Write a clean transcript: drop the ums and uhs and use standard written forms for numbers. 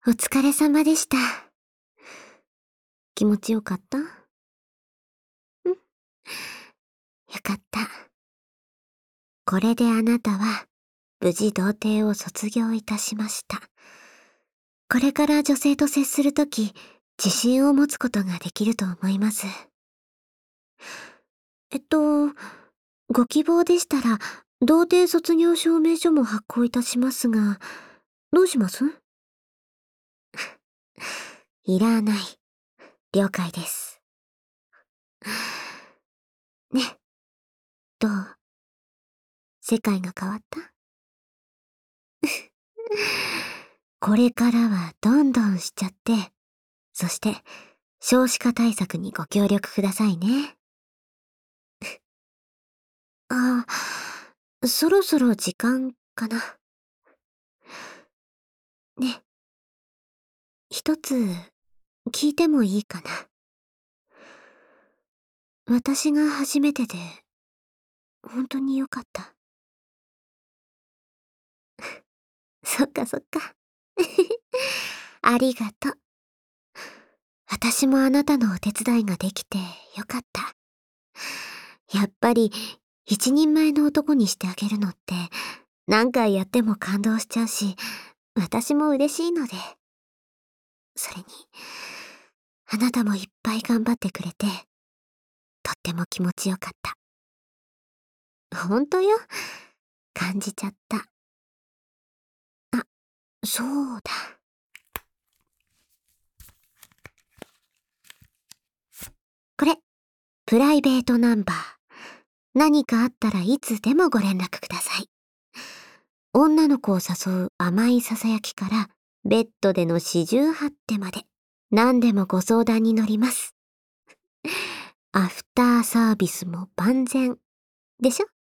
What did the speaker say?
お疲れ様でした。気持ちよかった？よかった。これであなたは無事童貞を卒業いたしました。これから女性と接するとき、自信を持つことができると思います。ご希望でしたら、童貞卒業証明書も発行いたしますが、どうします？いらない。了解です。ね、どう？世界が変わった？これからはどんどんしちゃって、そして少子化対策にご協力くださいね。あ、そろそろ時間かな。ね、一つ聞いてもいいかな。私が初めてで、本当によかった。そっかそっか。ありがとう。私もあなたのお手伝いができてよかった。やっぱり一人前の男にしてあげるのって何回やっても感動しちゃうし、私も嬉しいので。それに、あなたもいっぱい頑張ってくれて、とっても気持ちよかった。ほんとよ。感じちゃった。あ、そうだ。これ、プライベートナンバー。何かあったらいつでもご連絡ください。女の子を誘う甘いささやきから、ベッドでの四十八手まで、何でもご相談に乗ります。アフターサービスも万全。でしょ？